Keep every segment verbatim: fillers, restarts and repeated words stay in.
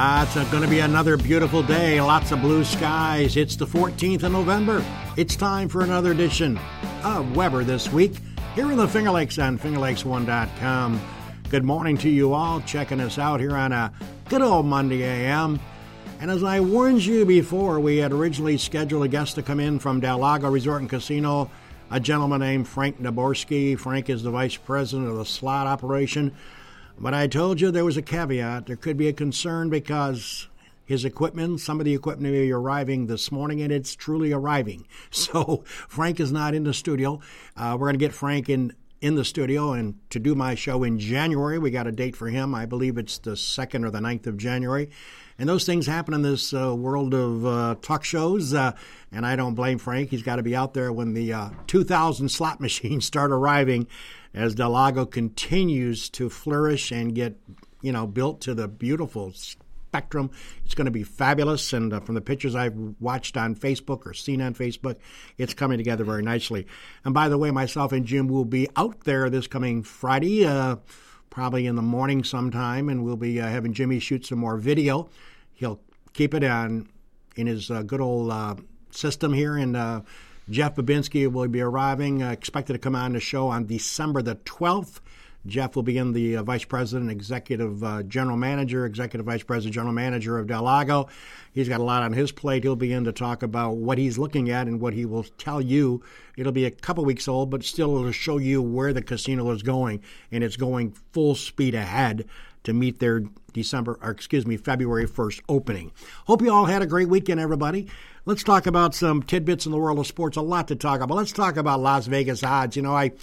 Uh, it's going to be another beautiful day, lots of blue skies. It's the fourteenth of November. It's time for another edition of Weber This Week here in the Finger Lakes on finger lakes one dot com. Good morning to you all checking us out here on a good old Monday A M. And as I warned you before, we had originally scheduled a guest to come in from Del Lago Resort and Casino, a gentleman named Frank Naborski. Frank is the vice president of the slot operation. But I told you there was a caveat. There could be a concern because his equipment, some of the equipment may be arriving this morning, and it's truly arriving. So Frank is not in the studio. Uh, we're going to get Frank in, in the studio and to do my show in January. We got a date for him. I believe it's the second or the ninth of January. And those things happen in this uh, world of uh, talk shows, uh, and I don't blame Frank. He's got to be out there when the uh, two thousand slot machines start arriving as Del Lago continues to flourish and get, you know, built to the beautiful spectrum. It's going to be fabulous, and uh, from the pictures I've watched on Facebook or seen on Facebook, it's coming together very nicely. And by the way, myself and Jim will be out there this coming Friday, uh, probably in the morning sometime, and we'll be uh, having Jimmy shoot some more video. He'll keep it on in his uh, good old uh, system here, and uh, Jeff Babinski will be arriving, uh, expected to come on the show on December the twelfth. Jeff will be in the uh, Vice President, Executive uh, General Manager, Executive Vice President, General Manager of Del Lago. He's got a lot on his plate. He'll be in to talk about what he's looking at and what he will tell you. It'll be a couple weeks old, but still it'll show you where the casino is going, and it's going full speed ahead to meet their December, or excuse me, February first opening. Hope you all had a great weekend, everybody. Let's talk about some tidbits in the world of sports. A lot to talk about. Let's talk about Las Vegas odds. You know, I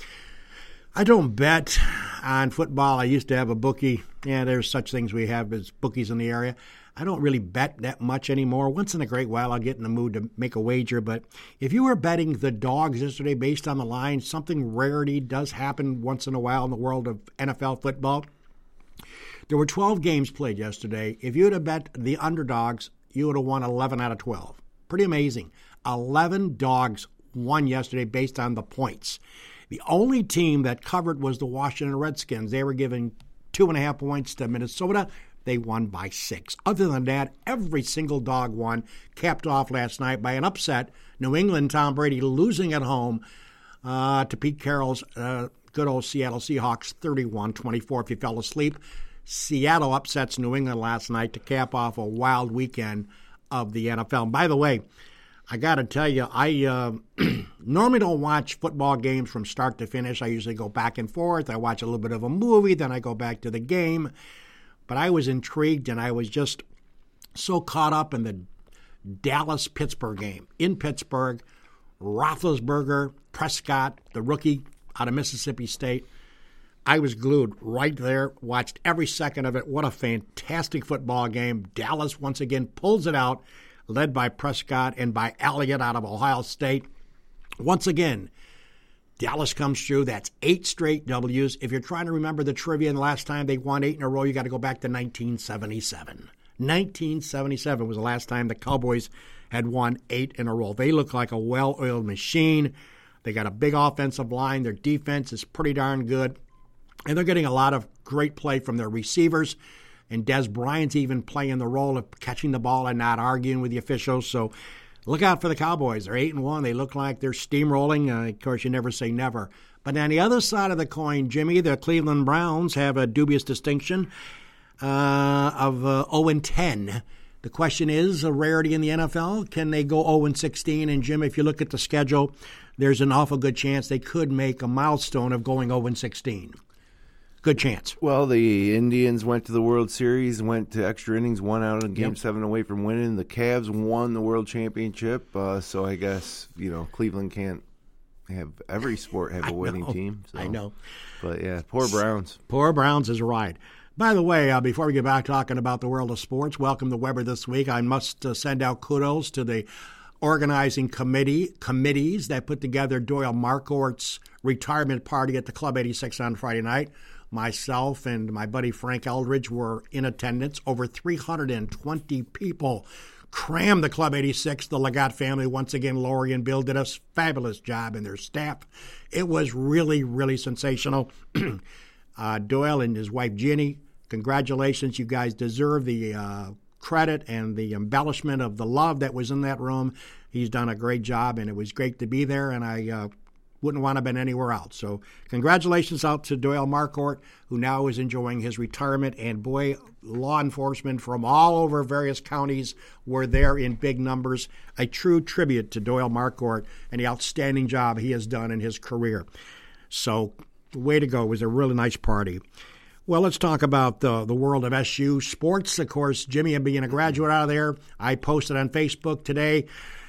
I don't bet on football. I used to have a bookie. Yeah, there's such things we have as bookies in the area. I don't really bet that much anymore. Once in a great while, I'll get in the mood to make a wager. But if you were betting the dogs yesterday based on the line, something rarity does happen once in a while in the world of N F L football. There were twelve games played yesterday. If you would have bet the underdogs, you would have won eleven out of twelve. Pretty amazing. eleven dogs won yesterday based on the points. The only team that covered was the Washington Redskins. They were given two and a half points to Minnesota. They won by six. Other than that, every single dog won, capped off last night by an upset. New England, Tom Brady losing at home uh, to Pete Carroll's uh, good old Seattle Seahawks, thirty-one twenty-four. If you fell asleep, Seattle upsets New England last night to cap off a wild weekend of the N F L. And by the way, I got to tell you, I uh, normally don't watch football games from start to finish. I usually go back and forth. I watch a little bit of a movie, then I go back to the game. But I was intrigued, and I was just so caught up in the Dallas-Pittsburgh game. In Pittsburgh, Roethlisberger, Prescott, the rookie out of Mississippi State. I was glued right there, watched every second of it. What a fantastic football game. Dallas once again pulls it out, led by Prescott and by Elliott out of Ohio State. Once again, Dallas comes through. That's eight straight W's. If you're trying to remember the trivia and the last time they won eight in a row, you got to go back to nineteen seventy-seven. nineteen seventy-seven was the last time the Cowboys had won eight in a row. They look like a well-oiled machine. They got a big offensive line. Their defense is pretty darn good. And they're getting a lot of great play from their receivers. And Des Bryant's even playing the role of catching the ball and not arguing with the officials. So look out for the Cowboys. They're eight and one. They look like they're steamrolling. Uh, of course, you never say never. But on the other side of the coin, Jimmy, the Cleveland Browns have a dubious distinction uh, of uh, oh and ten. The question is, a rarity in the N F L, can they go oh and sixteen? And, Jim, if you look at the schedule, there's an awful good chance they could make a milestone of going oh and sixteen. Good chance. Well, the Indians went to the World Series, went to extra innings, won out in Game yep. seven away from winning. The Cavs won the World Championship, uh, so I guess, you know, Cleveland can't have every sport have a winning team. So. I know. But, yeah, poor Browns. Poor Browns is right. By the way, uh, before we get back talking about the world of sports, welcome to Weber This Week. I must uh, send out kudos to the organizing committee committees that put together Doyle Marquardt's retirement party at the Club eighty-six on Friday night. Myself and my buddy Frank Eldridge were in attendance. Over three hundred twenty people crammed the Club eighty-six. The Legat family, once again, Lori and Bill did a fabulous job, and their staff. It was really, really sensational. uh, Doyle and his wife Ginny, congratulations. You guys deserve the uh, credit and the embellishment of the love that was in that room. He's done a great job, and it was great to be there, and I uh, wouldn't want to have been anywhere else. So congratulations out to Doyle Marquardt, who now is enjoying his retirement. And boy, law enforcement from all over various counties were there in big numbers. A true tribute to Doyle Marquardt and the outstanding job he has done in his career. So way to go. It was a really nice party. Well, let's talk about the, the world of S U sports. Of course, Jimmy, being a graduate out of there, I posted on Facebook today.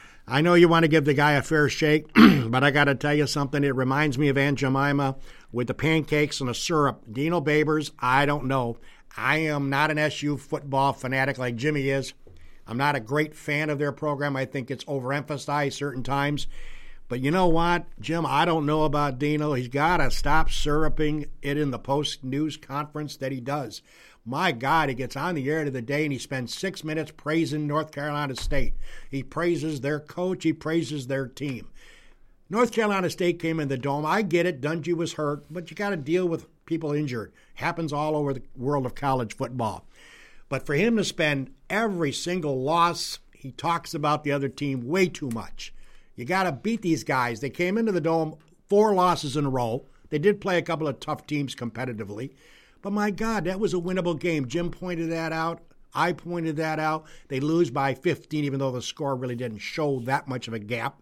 I know you want to give the guy a fair shake, but I got to tell you something. It reminds me of Aunt Jemima with the pancakes and the syrup. Dino Babers, I don't know. I am not an S U football fanatic like Jimmy is. I'm not a great fan of their program. I think it's overemphasized certain times. But you know what, Jim, I don't know about Dino. He's got to stop syruping it in the post-news conference that he does. My God, he gets on the air to the day and he spends six minutes praising North Carolina State. He praises their coach. He praises their team. North Carolina State came in the Dome. I get it. Dungy was hurt, but you got to deal with people injured. Happens all over the world of college football. But for him to spend every single loss, he talks about the other team way too much. You got to beat these guys. They came into the Dome four losses in a row. They did play a couple of tough teams competitively. But my God, that was a winnable game. Jim pointed that out. I pointed that out. They lose by fifteen, even though the score really didn't show that much of a gap.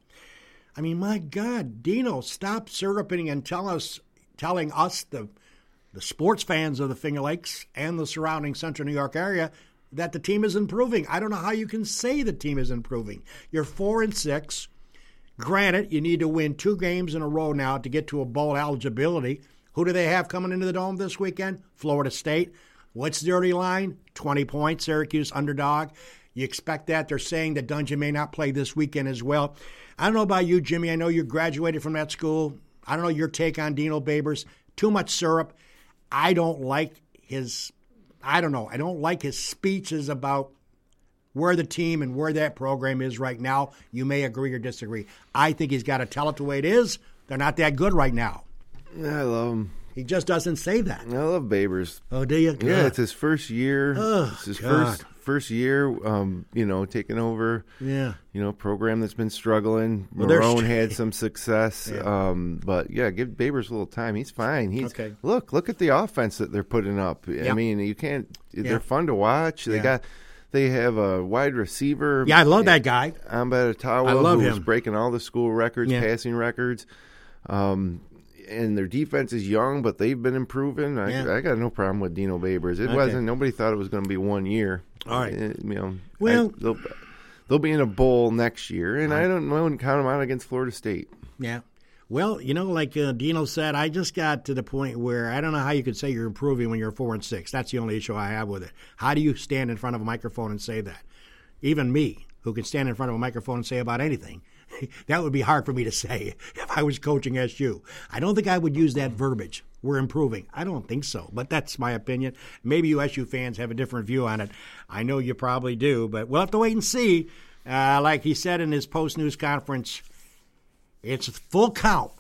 I mean, my God, Dino, stop syruping and tell us, telling us, the, the sports fans of the Finger Lakes and the surrounding Central New York area, that the team is improving. I don't know how you can say the team is improving. You're four and six. Granted, you need to win two games in a row now to get to a bowl eligibility. Who do they have coming into the Dome this weekend? Florida State. What's the early line? twenty points, Syracuse underdog. You expect that. They're saying that Dungy may not play this weekend as well. I don't know about you, Jimmy. I know you graduated from that school. I don't know your take on Dino Babers. Too much syrup. I don't like his, I don't know, I don't like his speeches about where the team and where that program is right now. You may agree or disagree. I think he's got to tell it the way it is. They're not that good right now. I love him. He just doesn't say that. I love Babers. Oh, do you? Yeah, it's his first year. Oh, it's his God. first first year, um, you know, taking over. Yeah. You know, program that's been struggling. Well, Marone st- had some success. Yeah. Um, but, yeah, give Babers a little time. He's fine. He's Okay. Look, look at the offense that they're putting up. Yeah. I mean, you can't – Yeah. they're fun to watch. They Yeah. got – They have a wide receiver. Yeah, I love that guy. Ambed Atawa, I love who's him. breaking all the school records, Yeah. passing records. Um, and their defense is young, but they've been improving. I, Yeah. I got no problem with Dino Babers. It Okay. wasn't. Nobody thought it was going to be one year. All right. Uh, you know, Well- I, they'll, they'll be in a bowl next year, and I don't know and count them out against Florida State. Yeah. Well, you know, like uh, Dino said, I just got to the point where I don't know how you could say you're improving when you're four and six. That's the only issue I have with it. How do you stand in front of a microphone and say that? Even me, who can stand in front of a microphone and say about anything, that would be hard for me to say if I was coaching S U. I don't think I would use that verbiage. We're improving. I don't think so, but that's my opinion. Maybe you S U fans have a different view on it. I know you probably do, but we'll have to wait and see. Uh, like he said in his post-news conference, it's full count.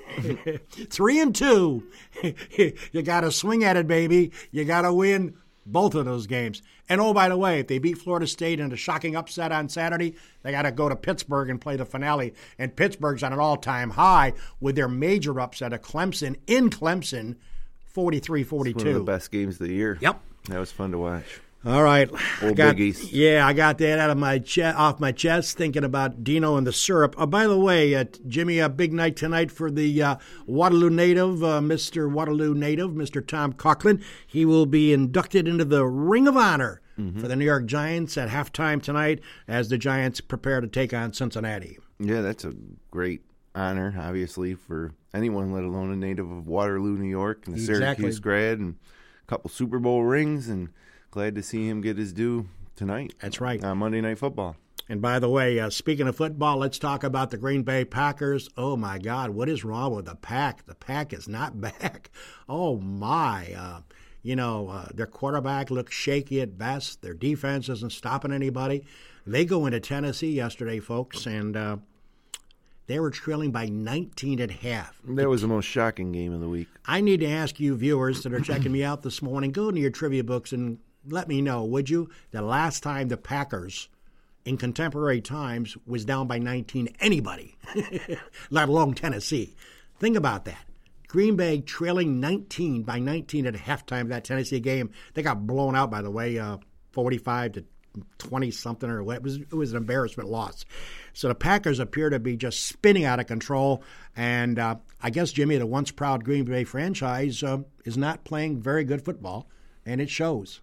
Three and two. You got to swing at it, baby. You got to win both of those games. And, oh, by the way, if they beat Florida State in a shocking upset on Saturday, they got to go to Pittsburgh and play the finale. And Pittsburgh's on an all-time high with their major upset of Clemson in Clemson, forty-three forty-two. One of the best games of the year. Yep. That was fun to watch. All right. Old got, Big East. Yeah, I got that out of my che- off my chest thinking about Dino and the syrup. Oh, by the way, uh, Jimmy, a big night tonight for the uh, Waterloo native, uh, Mister Waterloo native, Mister Tom Coughlin. He will be inducted into the Ring of Honor mm-hmm. for the New York Giants at halftime tonight as the Giants prepare to take on Cincinnati. Yeah, that's a great honor, obviously, for anyone, let alone a native of Waterloo, New York, and a Exactly. Syracuse grad, and a couple Super Bowl rings, and glad to see him get his due tonight. That's right. On Monday Night Football. And by the way, uh, speaking of football, let's talk about the Green Bay Packers. Oh, my God, what is wrong with the Pack? The Pack is not back. Oh, my. Uh, you know, uh, their quarterback looks shaky at best. Their defense isn't stopping anybody. They go into Tennessee yesterday, folks, and uh, they were trailing by nineteen at half. That was the most shocking game of the week. I need to ask you viewers that are checking me out this morning, go into your trivia books and let me know, would you, the last time the Packers in contemporary times was down by nineteen, anybody, let alone Tennessee. Think about that. Green Bay trailing nineteen by nineteen at halftime of that Tennessee game. They got blown out, by the way, uh, forty-five to twenty something, or what. It was, it was an embarrassment loss. So the Packers appear to be just spinning out of control. And uh, I guess, Jimmy, the once proud Green Bay franchise uh, is not playing very good football, and it shows.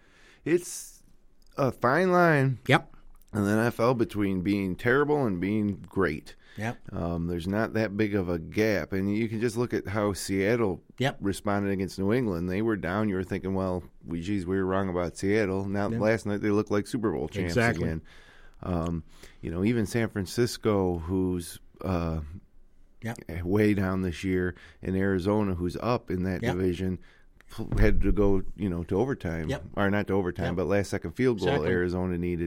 It's a fine line. Yep. In the N F L between being terrible and being great. Yep. Um, there's not that big of a gap. And you can just look at how Seattle yep. responded against New England. They were down. You were thinking, well, we, geez, we were wrong about Seattle. Now, yep. last night they looked like Super Bowl champs exactly. again. Um, you know, even San Francisco, who's uh, yep. way down this year, and Arizona, who's up in that yep. division, had to go, you know, to overtime. Yep. Or not to overtime, yep. but last second field goal exactly. Arizona needed.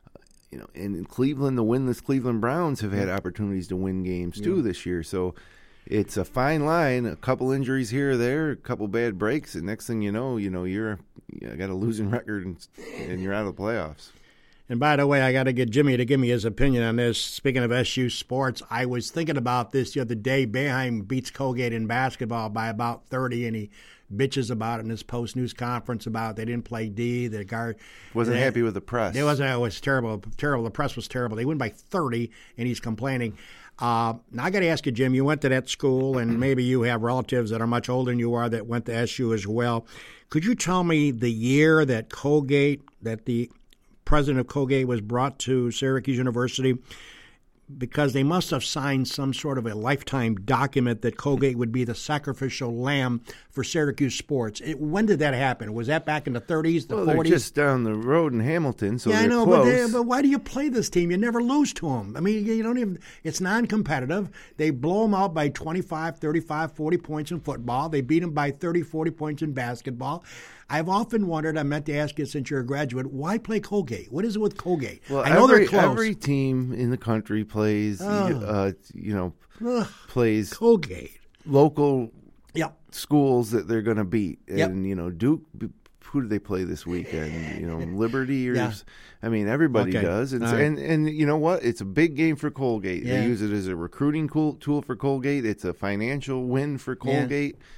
You know, and in Cleveland, the winless Cleveland Browns have had opportunities to win games too yeah. this year. So it's a fine line. A couple injuries here or there, a couple bad breaks, and next thing you know, you know you're you got a losing record and, and you're out of the playoffs. And by the way, I got to get Jimmy to give me his opinion on this. Speaking of S U sports, I was thinking about this the other day. Boeheim beats Colgate in basketball by about thirty, and he bitches about it in his post-news conference about they didn't play D. The guard wasn't they, happy with the press. It wasn't. It was terrible. Terrible. The press was terrible. They win by thirty, and he's complaining. Uh, now I got to ask you, Jim. You went to that school, and maybe you have relatives that are much older than you are that went to S U as well. Could you tell me the year that Colgate, that the president of Colgate was brought to Syracuse University? Because they must have signed some sort of a lifetime document that Colgate would be the sacrificial lamb for Syracuse sports. It, when did that happen? Was that back in the thirties, the well, forties? They're just down the road in Hamilton, so yeah, they're I know, close. But, they, but why do you play this team? You never lose to them. I mean, you don't even. It's non-competitive. They blow them out by twenty-five, thirty-five, forty points in football. They beat them by thirty, forty points in basketball. I've often wondered, I meant to ask you since you're a graduate, why play Colgate? What is it with Colgate? Well, I know every, they're close. Every team in the country plays, oh. uh, you know, Ugh. plays Colgate. Local yep. schools that they're going to beat. And, yep. you know, Duke, who do they play this weekend? You know, Liberty or yeah. I mean, everybody okay. does. And, right. and and you know what? It's a big game for Colgate. Yeah. They use it as a recruiting tool for Colgate. It's a financial win for Colgate. Yeah.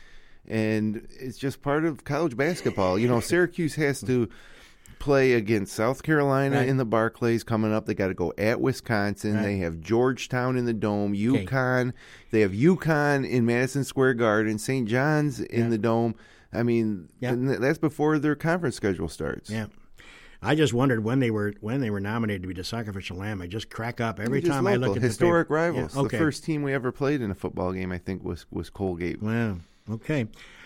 And it's just part of college basketball. You know, Syracuse has to play against South Carolina right. in the Barclays coming up. They got to go at Wisconsin. Right. They have Georgetown in the Dome, UConn. Okay. They have UConn in Madison Square Garden, Saint John's in yeah. the Dome. I mean, yeah. that's before their conference schedule starts. Yeah. I just wondered when they were when they were nominated to be the sacrificial lamb. I just crack up every time local. I look at historic the rivals. Yeah. Okay. The first team we ever played in a football game, I think, was was Colgate. Wow. Okay.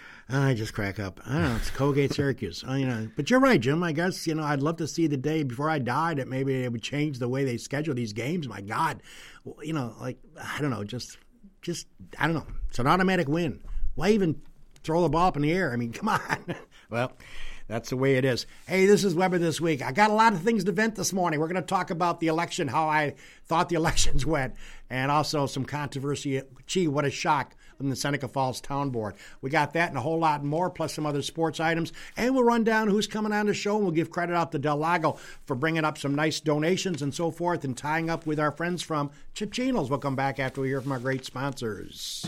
I just crack up. I don't know. It's Colgate, Syracuse. I, you know, but you're right, Jim. I guess, you know, I'd love to see the day before I die that maybe they would change the way they schedule these games. My God. Well, you know, like, I don't know, just, just, I don't know. It's an automatic win. Why even throw the ball up in the air? I mean, come on. Well, that's the way it is. Hey, this is Weber This Week. I got a lot of things to vent this morning. We're going to talk about the election, how I thought the elections went, and also some controversy. Gee, what a shock from the Seneca Falls Town Board. We got that and a whole lot more, plus some other sports items. And we'll run down who's coming on the show, and we'll give credit out to Del Lago for bringing up some nice donations and so forth and tying up with our friends from Cicino's. We'll come back after we hear from our great sponsors.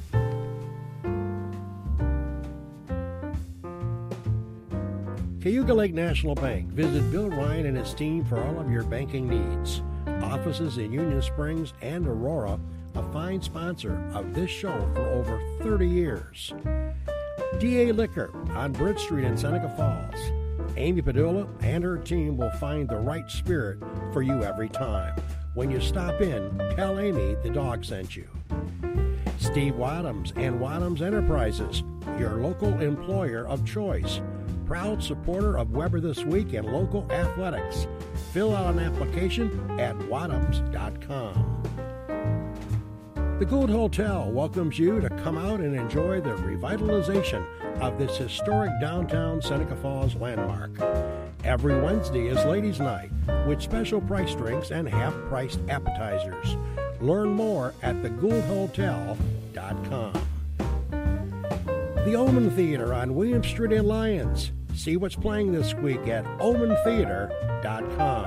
Cayuga Lake National Bank. Visit Bill Ryan and his team for all of your banking needs. Offices in Union Springs and Aurora, a fine sponsor of this show for over thirty years. D A Liquor on Bridge Street in Seneca Falls. Amy Padula and her team will find the right spirit for you every time. When you stop in, tell Amy the dog sent you. Steve Wadhams and Wadhams Enterprises, your local employer of choice. Proud supporter of Weber This Week and local athletics. Fill out an application at wadhams dot com. The Gould Hotel welcomes you to come out and enjoy the revitalization of this historic downtown Seneca Falls landmark. Every Wednesday is Ladies' Night with special price drinks and half-priced appetizers. Learn more at the gould hotel dot com. The Omen Theater on William Street in Lyons. See what's playing this week at omen theater dot com.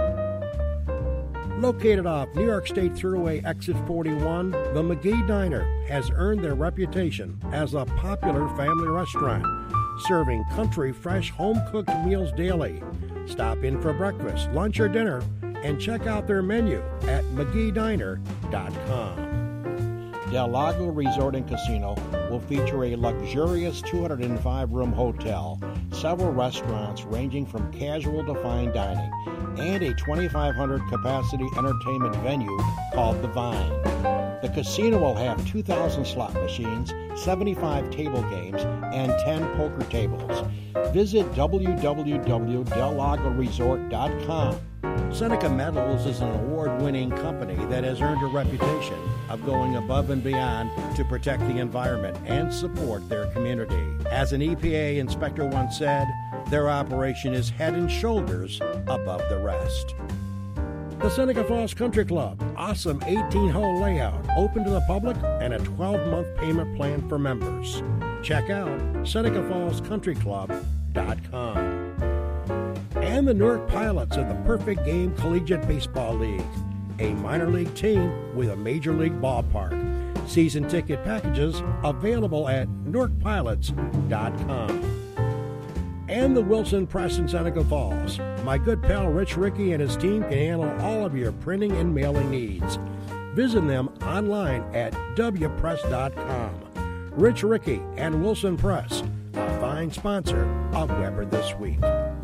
Located off New York State Thruway Exit forty-one, the McGee Diner has earned their reputation as a popular family restaurant, serving country, fresh, home-cooked meals daily. Stop in for breakfast, lunch, or dinner, and check out their menu at mcgee diner dot com. Del Lago Resort and Casino will feature a luxurious two hundred five room hotel, several restaurants ranging from casual to fine dining, and a twenty-five hundred capacity entertainment venue called The Vine. The casino will have two thousand slot machines, seventy-five table games, and ten poker tables. Visit w w w dot del lago resort dot com. Seneca Metals is an award-winning company that has earned a reputation of going above and beyond to protect the environment and support their community. As an E P A inspector once said, their operation is head and shoulders above the rest. The Seneca Falls Country Club, awesome eighteen hole layout, open to the public, and a twelve month payment plan for members. Check out seneca falls country club dot com. And the Newark Pilots of the Perfect Game Collegiate Baseball League, a minor league team with a major league ballpark. Season ticket packages available at newark pilots dot com. And the Wilson Press in Seneca Falls. My good pal Rich Rickey and his team can handle all of your printing and mailing needs. Visit them online at w press dot com. Rich Rickey and Wilson Press, a fine sponsor of Weber This Week.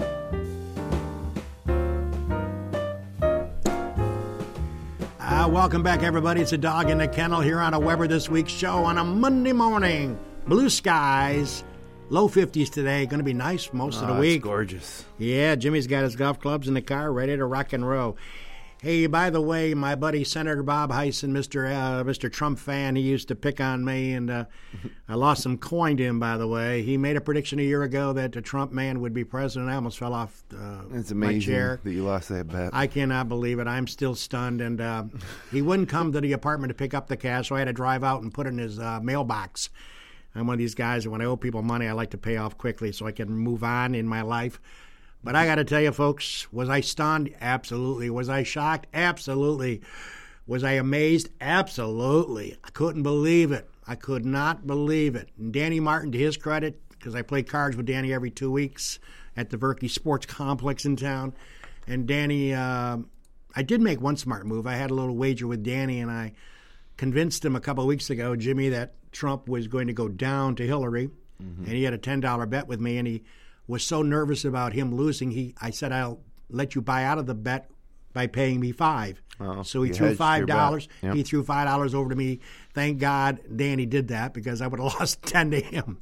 Uh, welcome back, everybody. It's a Dog in the Kennel here on a Weber This Week show on a Monday morning. Blue skies. Low fifties today. Going to be nice most oh, of the week. It's gorgeous. Yeah, Jimmy's got his golf clubs in the car, ready to rock and roll. Hey, by the way, my buddy Senator Bob Hyson, Mister Uh, Mister Trump fan, he used to pick on me, and uh, I lost some coin to him, by the way. He made a prediction a year ago that the Trump man would be president. I almost fell off uh, it's my amazing chair. that you lost that bet. I cannot believe it. I'm still stunned, and uh, he wouldn't come to the apartment to pick up the cash, so I had to drive out and put it in his uh, mailbox. I'm one of these guys that when I owe people money, I like to pay off quickly so I can move on in my life. But I got to tell you, folks, was I stunned? Absolutely. Was I shocked? Absolutely. Was I amazed? Absolutely. I couldn't believe it. I could not believe it. And Danny Martin, to his credit, because I play cards with Danny every two weeks at the Verkey Sports Complex in town, and Danny, uh, I did make one smart move. I had a little wager with Danny, and I convinced him a couple of weeks ago, Jimmy, that Trump was going to go down to Hillary, mm-hmm. and he had a ten dollar bet with me, and he was so nervous about him losing, he I said, I'll let you buy out of the bet by paying me five. Oh, so he you threw hedged five your dollars. bet. Yep. He threw five dollars over to me. Thank God Danny did that, because I would have lost ten to him.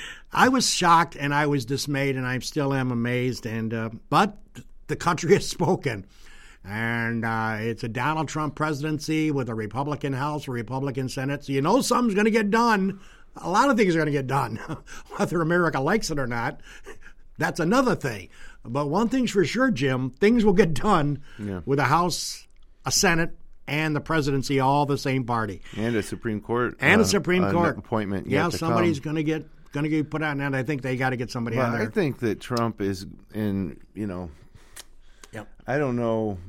I was shocked and I was dismayed, and I still am amazed. And uh, but the country has spoken. And uh, it's a Donald Trump presidency with a Republican House, a Republican Senate. So you know something's going to get done. A lot of things are going to get done. Whether America likes it or not, that's another thing. But one thing's for sure, Jim, things will get done yeah. with a House, a Senate, and the presidency, all the same party. And a Supreme Court. And uh, a Supreme Court. appointment. Yeah, to somebody's come. going to get going to get put on that. I think they got to get somebody well, on there. I think that Trump is in, you know, yep. I don't know.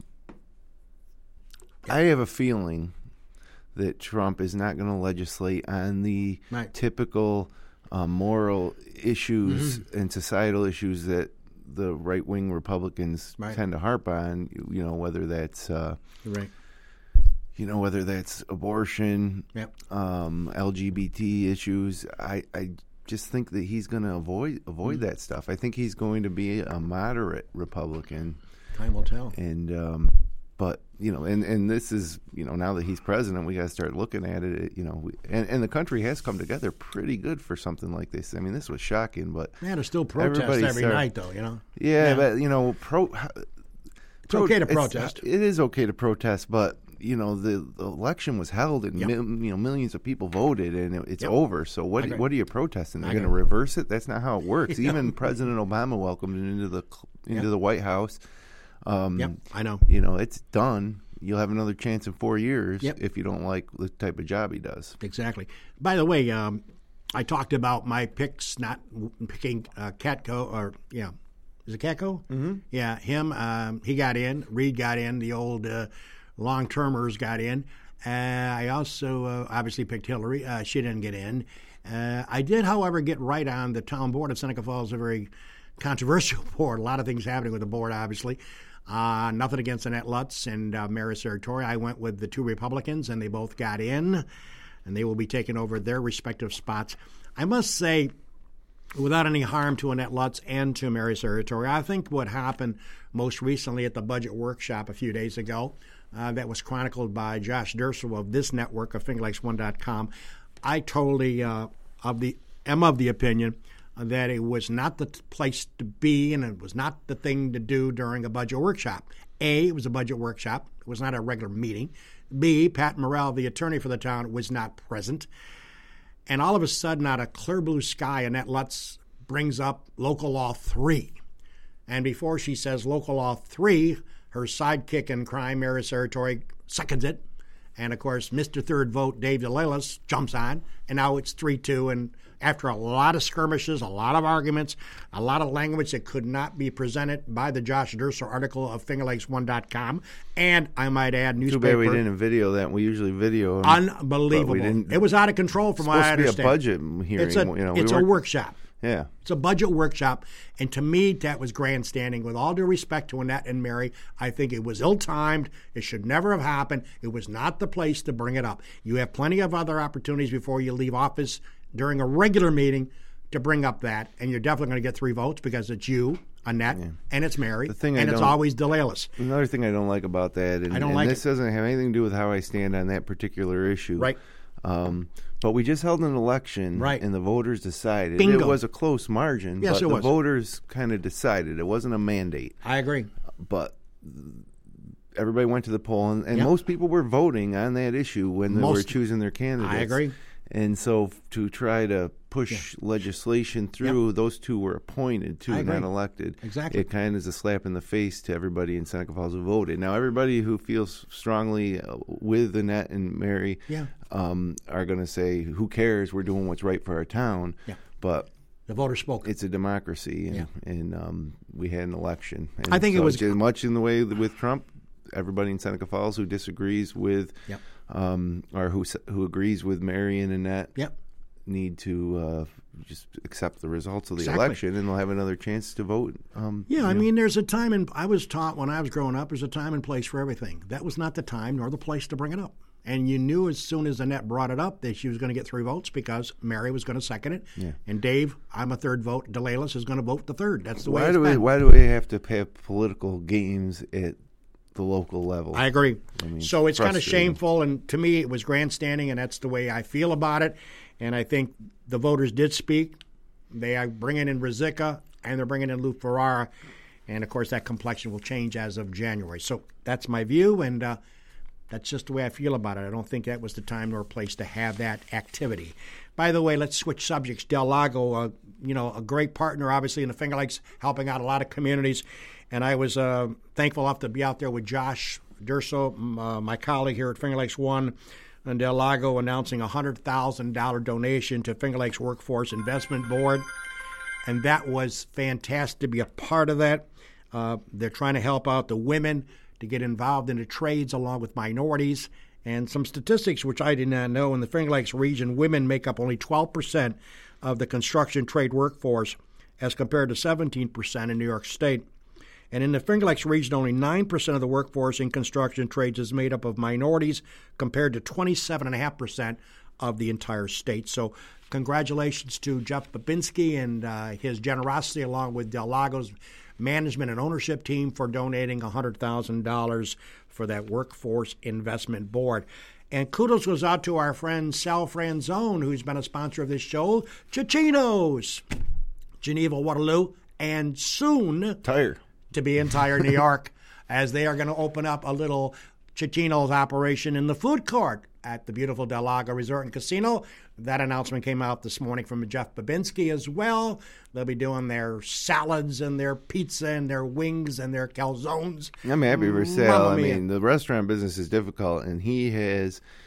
I have a feeling that Trump is not going to legislate on the right. typical uh, moral issues mm-hmm. and societal issues that the right-wing Republicans right. tend to harp on. You, you know, whether that's uh, right. you know whether that's abortion, yep. um, L G B T issues. I, I just think that he's going to avoid avoid mm-hmm. that stuff. I think he's going to be a moderate Republican. Time will tell. And um, but you know, and, and this is, you know, now that he's president, we got to start looking at it. You know, we, and and the country has come together pretty good for something like this. I mean, this was shocking, but yeah, there's still protests every start, night, though. You know. Yeah, yeah. but you know, pro. It's pro, okay to protest. It is okay to protest, but you know, the, the election was held, and yep. mil, you know, millions of people voted, and it, it's yep. over. So what? What are you protesting? They're going to reverse it? That's not how it works. yeah. Even President Obama welcomed it into the into yep. the White House. Um, yep, I know. You know, it's done. You'll have another chance in four years yep. if you don't like the type of job he does. Exactly. By the way, um, I talked about my picks, not picking uh, Catco, or, yeah, is it Catco? Mm-hmm. Yeah, him. Um, he got in. Reed got in. The old uh, long-termers got in. Uh, I also uh, obviously picked Hillary. Uh, she didn't get in. Uh, I did, however, get right on the town board of Seneca Falls, a very controversial board. A lot of things happening with the board, obviously. Uh, nothing against Annette Lutz and uh, Mary Sartori. I went with the two Republicans, and they both got in, and they will be taking over their respective spots. I must say, without any harm to Annette Lutz and to Mary Sartori, I think what happened most recently at the budget workshop a few days ago, uh, that was chronicled by Josh Durso of this network of Finger Lakes one dot com, I totally uh, of the am of the opinion that it was not the place to be and it was not the thing to do during a budget workshop. A, it was a budget workshop. It was not a regular meeting. B, Pat Morrell, the attorney for the town, was not present. And all of a sudden, out of clear blue sky, Annette Lutz brings up Local Law three. And before she says Local Law three, her sidekick in crime, Mary Sartori, seconds it. And, of course, Mister Third Vote, Dave DeLelis, jumps on. And now it's three two. And after a lot of skirmishes, a lot of arguments, a lot of language that could not be presented by the Josh Durso article of Finger Lakes one dot com. And, I might add, newspaper. Too bad we didn't video that. We usually video them. Unbelievable. We didn't, it was out of control from what I understand. It's supposed to be a budget hearing. It's a, you know, it's we a workshop. Yeah. It's a budget workshop. And to me, that was grandstanding. With all due respect to Annette and Mary, I think it was ill-timed. It should never have happened. It was not the place to bring it up. You have plenty of other opportunities before you leave office during a regular meeting to bring up that. And you're definitely going to get three votes because it's you, Annette, yeah. and it's Mary, the thing and I it's always DeLelis. Another thing I don't like about that, and, I don't and like this it. doesn't have anything to do with how I stand on that particular issue. Right. Um, but we just held an election, right. and the voters decided. Bingo. It was a close margin, yes, but it the was. voters kind of decided. It wasn't a mandate. I agree. But everybody went to the poll, and, and yep. most people were voting on that issue when they most, were choosing their candidates. I agree. And so to try to push yeah. legislation through, yep. those two were appointed, too, not elected. Exactly. It kind of is a slap in the face to everybody in Seneca Falls who voted. Now, everybody who feels strongly with Annette and Mary yeah. um, are going to say, who cares? We're doing what's right for our town. Yeah. But the voters spoke. It's a democracy, and, yeah. and um, we had an election. And I think so it was much in the way with Trump. Everybody in Seneca Falls who disagrees with, yep. um, or who who agrees with Mary and Annette, yep. need to uh, just accept the results of the exactly. election, and they'll have another chance to vote. Um, yeah, I know. mean, there's a time, and I was taught when I was growing up, there's a time and place for everything. That was not the time nor the place to bring it up. And you knew as soon as Annette brought it up that she was going to get three votes because Mary was going to second it. Yeah. And Dave, I'm a third vote. DeLelis is going to vote the third. That's the way why it's do been. we Why do we have to have political games at the local level? I agree. I mean, so it's kind of shameful, and to me it was grandstanding, and that's the way I feel about it. And I think the voters did speak. They are bringing in Rizika, and they're bringing in Lou Ferrara, and of course that complexion will change as of January. So that's my view, and uh, that's just the way I feel about it. I don't think that was the time nor place to have that activity. By the way, let's switch subjects. Del Lago, uh, you know, a great partner, obviously, in the Finger Lakes, helping out a lot of communities. And I was uh, thankful enough to be out there with Josh Durso, uh, my colleague here at Finger Lakes One, and Del Lago announcing a one hundred thousand dollars donation to Finger Lakes Workforce Investment Board. And that was fantastic to be a part of that. Uh, they're trying to help out the women to get involved in the trades along with minorities. And some statistics which I did not know, in the Finger Lakes region, women make up only twelve percent of the construction trade workforce as compared to seventeen percent in New York State. And in the Finger Lakes region, only nine percent of the workforce in construction trades is made up of minorities compared to twenty-seven point five percent of the entire state. So congratulations to Jeff Babinski and uh, his generosity, along with Del Lago's management and ownership team, for donating one hundred thousand dollars for that Workforce Investment Board. And kudos goes out to our friend Sal Franzone, who's been a sponsor of this show, Cicino's, Geneva, Waterloo, and soon Tire. to be in Tire, New York, as they are going to open up a little Cicino's operation in the food court at the beautiful Del Lago Resort and Casino. That announcement came out this morning from Jeff Babinski as well. They'll be doing their salads and their pizza and their wings and their calzones. I'm happy for Sal. I mean, the restaurant business is difficult, and he has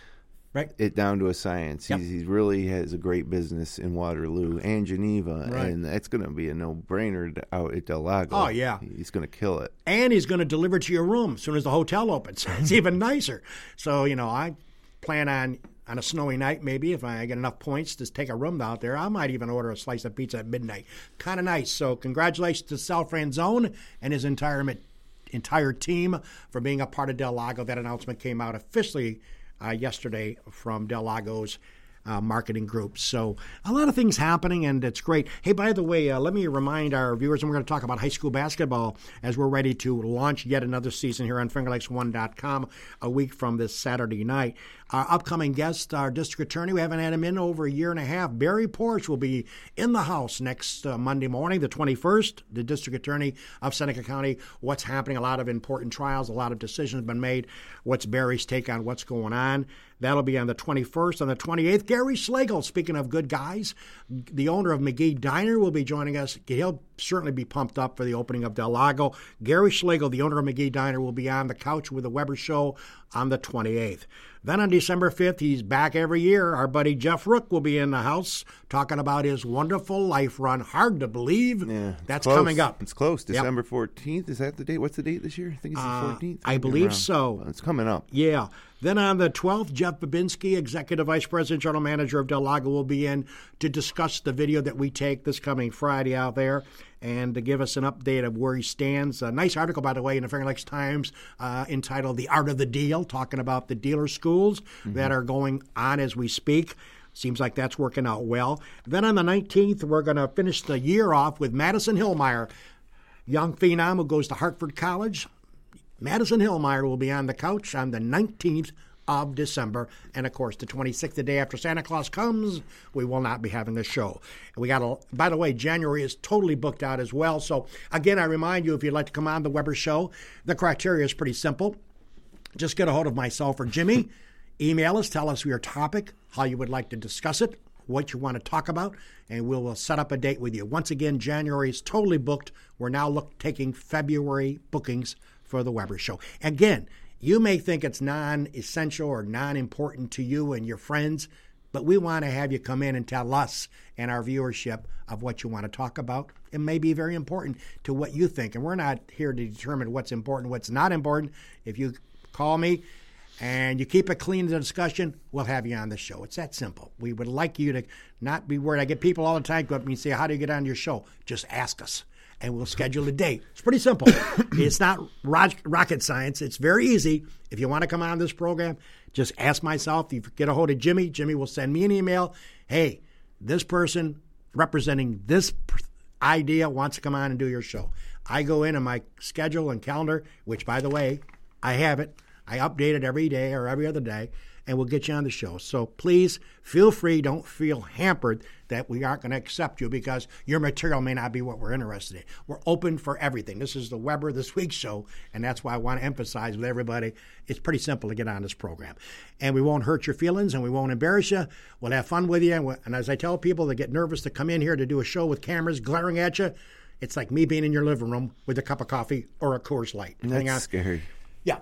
right. it down to a science. Yep. He's, he really has a great business in Waterloo and Geneva, right. and that's going to be a no-brainer out at Del Lago. Oh, yeah. He's going to kill it. And he's going to deliver to your room as soon as the hotel opens. It's even nicer. So, you know, I plan on, on a snowy night, maybe, if I get enough points to take a room out there, I might even order a slice of pizza at midnight. Kind of nice. So congratulations to Sal Franzone and his entire entire team for being a part of Del Lago. That announcement came out officially uh, yesterday from Del Lago's Uh, marketing groups. So a lot of things happening, and it's great. Hey, by the way, uh, let me remind our viewers, and we're going to talk about high school basketball as we're ready to launch yet another season here on Finger Lakes one dot com a week from this Saturday night. Our upcoming guest, our district attorney, we haven't had him in over a year and a half, Barry Porsche, will be in the house next uh, Monday morning, the twenty-first, the district attorney of Seneca County. What's happening? A lot of important trials, a lot of decisions have been made. What's Barry's take on what's going on? That'll be on the twenty-first. On the twenty-eighth, Gary Schlegel, speaking of good guys, the owner of McGee Diner, will be joining us. He'll certainly be pumped up for the opening of Del Lago. Gary Schlegel, the owner of McGee Diner, will be on the couch with the Weber Show on the twenty-eighth. Then on December fifth, he's back every year. Our buddy Jeff Rook will be in the house talking about his wonderful life run. Hard to believe. Yeah, that's close. coming up. It's close. December yep. fourteenth. Is that the date? What's the date this year? I think it's the fourteenth. Uh, I believe so. Well, it's coming up. Yeah. Then on the twelfth, Jeff Babinski, Executive Vice President, General Manager of Del Lago, will be in to discuss the video that we take this coming Friday out there and to give us an update of where he stands. A nice article, by the way, in the Finger Lakes Times uh, entitled The Art of the Deal, talking about the dealer schools mm-hmm. that are going on as we speak. Seems like that's working out well. Then on the nineteenth, we're going to finish the year off with Madison Hillmeyer, young phenom who goes to Hartford College. Madison Hillmeyer will be on the couch on the nineteenth of December. And, of course, the twenty-sixth, the day after Santa Claus comes, we will not be having a show. We got a, by the way, January is totally booked out as well. So, again, I remind you, if you'd like to come on the Weber Show, the criteria is pretty simple. Just get a hold of myself or Jimmy. Email us. Tell us your topic, how you would like to discuss it, what you want to talk about, and we will set up a date with you. Once again, January is totally booked. We're now look, taking February bookings for the Weber Show. Again, you may think it's non-essential or non-important to you and your friends, but we want to have you come in and tell us and our viewership of what you want to talk about. It may be very important to what you think, and we're not here to determine what's important, what's not important. If you call me and you keep it clean in the discussion, we'll have you on the show. It's that simple. We would like you to not be worried. I get people all the time go up to me and say, how do you get on your show? Just ask us, and we'll schedule a date. It's pretty simple. It's not rocket science. It's very easy. If you want to come on this program, just ask myself. If you get a hold of Jimmy, Jimmy will send me an email. Hey, this person representing this idea wants to come on and do your show. I go in on my schedule and calendar, which, by the way, I have it. I update it every day or every other day, and we'll get you on the show. So please feel free. Don't feel hampered that we aren't going to accept you because your material may not be what we're interested in. We're open for everything. This is the Weber This Week show, and that's why I want to emphasize with everybody, it's pretty simple to get on this program. And we won't hurt your feelings, and we won't embarrass you. We'll have fun with you. And, and as I tell people that get nervous to come in here to do a show with cameras glaring at you, it's like me being in your living room with a cup of coffee or a Coors Light. That's on. Scary. Yeah.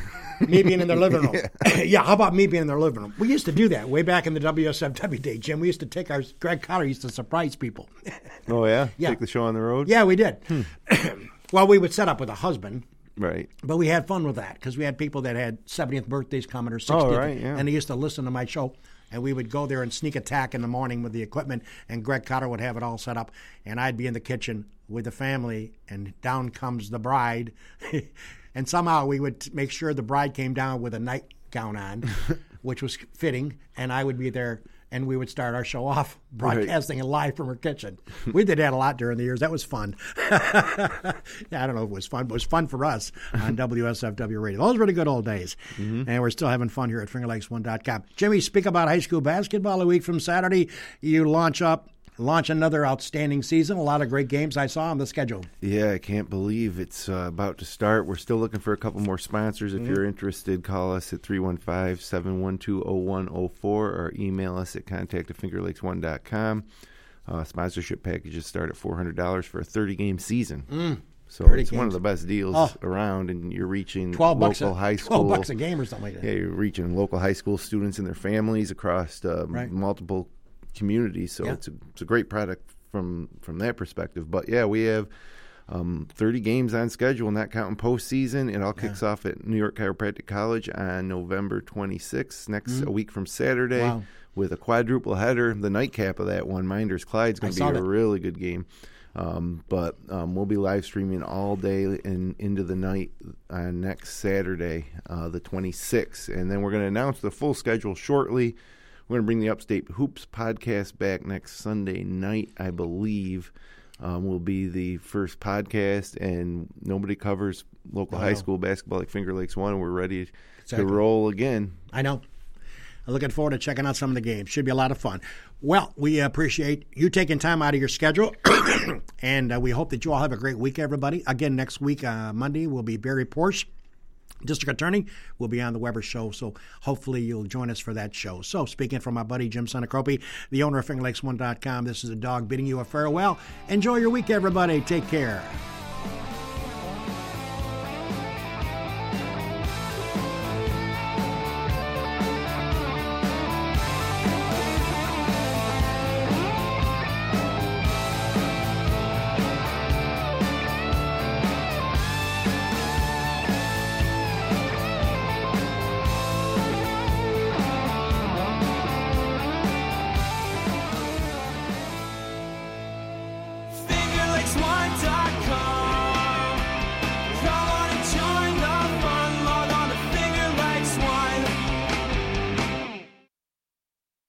Me being in their living room. yeah. yeah, how about me being in their living room? We used to do that way back in the W S F W day, Jim. We used to take our, Greg Cotter used to surprise people. Oh, yeah? yeah? Take the show on the road? Yeah, we did. Hmm. Well, we would set up with a husband. Right. But we had fun with that because we had people that had seventieth birthdays coming or sixtieth. Oh, right, yeah. And they used to listen to my show. And we would go there and sneak attack in the morning with the equipment, and Greg Cotter would have it all set up, and I'd be in the kitchen with the family, and down comes the bride. And somehow we would make sure the bride came down with a nightgown on, which was fitting, and I would be there, and we would start our show off broadcasting right. live from her kitchen. We did that a lot during the years. That was fun. I don't know if it was fun, but it was fun for us on W S F W Radio. Those were the good old days, mm-hmm. and we're still having fun here at Finger Lakes one dot com. Jimmy, speak about high school basketball a week from Saturday. You launch up. Launch another outstanding season. A lot of great games I saw on the schedule. Yeah, I can't believe it's uh, about to start. We're still looking for a couple more sponsors. If mm-hmm. you're interested, call us at three one five, seven one two, zero one zero four or email us at contact at finger lakes one dot com. Uh, sponsorship packages start at four hundred dollars for a thirty-game season. Mm. So thirty it's games. one of the best deals Oh. around, and you're reaching twelve bucks local a, high school. twelve bucks a game or something like that. Yeah, you're reaching local high school students and their families across uh, Right. multiple communities. So Yeah. it's a it's a great product from from that perspective. But yeah, we have um, thirty games on schedule, not counting postseason. It all kicks Yeah. off at New York Chiropractic College on November twenty-sixth, next Mm-hmm. a week from Saturday, Wow. with a quadruple header. The nightcap of that one, Minders Clyde's going I to saw be a that. really good game. Um, but um, we'll be live streaming all day and into the night on next Saturday, uh, the twenty-sixth. And then we're going to announce the full schedule shortly. We're going to bring the Upstate Hoops podcast back next Sunday night, I believe. Um, will be the first podcast, and nobody covers local Wow. high school basketball like Finger Lakes one, and we're ready Exactly. to roll again. I know. I'm looking forward to checking out some of the games. Should be a lot of fun. Well, we appreciate you taking time out of your schedule, and uh, we hope that you all have a great week, everybody. Again, next week, uh, Monday, will be Barry Porsche, District Attorney, will be on the Weber Show, so hopefully you'll join us for that show. So, speaking from my buddy Jim Sonacropi, the owner of Finger Lakes one dot com, this is a dog bidding you a farewell. Enjoy your week, everybody. Take care.